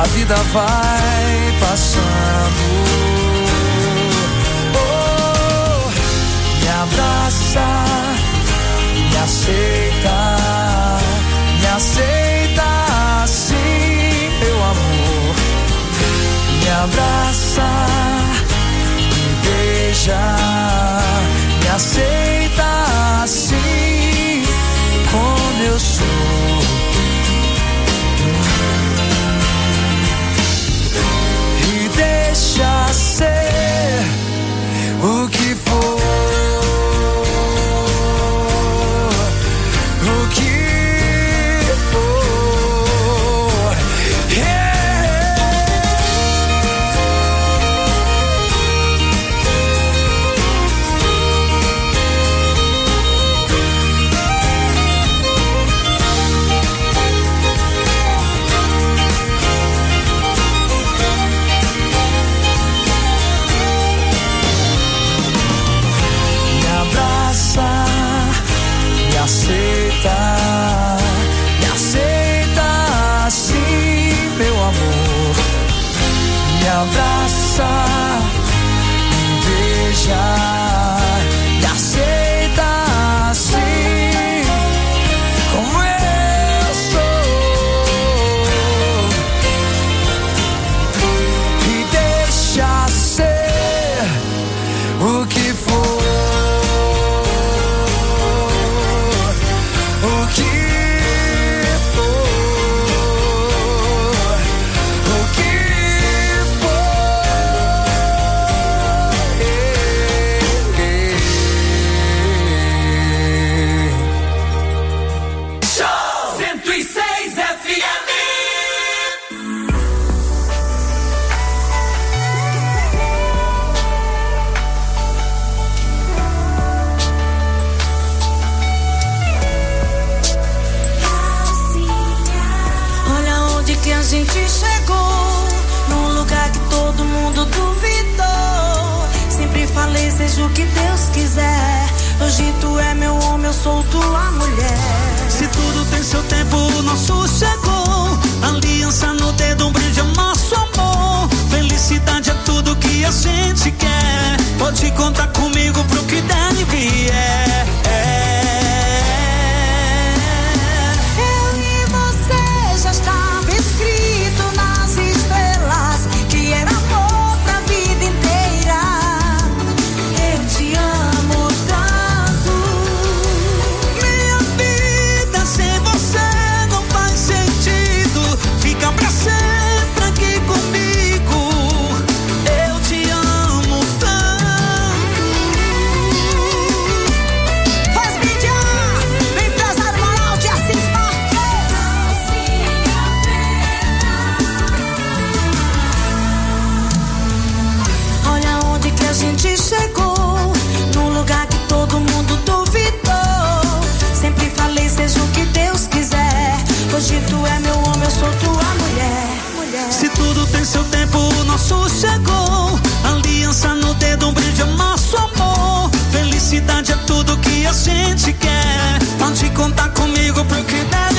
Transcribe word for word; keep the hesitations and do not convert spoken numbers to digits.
a vida vai passando. Oh, me abraça, me aceita, me aceita assim, meu amor. Me abraça, me beija, me aceita assim como eu sou. E deixa ser o que for, o que for. Yeah. Me aceita, me aceita assim, meu amor. Me abraça, me beija, me aceita assim como eu sou. E deixa ser o que for. A gente chegou num lugar que todo mundo duvidou. Sempre falei, seja o que Deus quiser. Hoje tu é meu homem, eu sou tua mulher. Se tudo tem seu tempo, o nosso chegou. Aliança no dedo, um brinde ao nosso amor. Felicidade é tudo que a gente quer. Pode contar comigo pro que der e vier. É. Eu e você já estava escrito nas estrelas que era amor pra vida inteira. Eu te amo tanto. Minha vida sem você não faz sentido. Fica pra sempre aqui comigo. Eu te amo tanto. Faz mídia, empresário moral de Assis Marques. Olha onde que a gente chegou, num lugar que todo mundo duvidou. Sempre falei, seja o que Deus quiser. Hoje tu é meu homem, eu sou tua mulher. Mulher. Se tudo tem seu tempo, o nosso chegou. Aliança no dedo, um brinde ao nosso amor. Felicidade é tudo que a gente quer. Pode contar comigo pro que der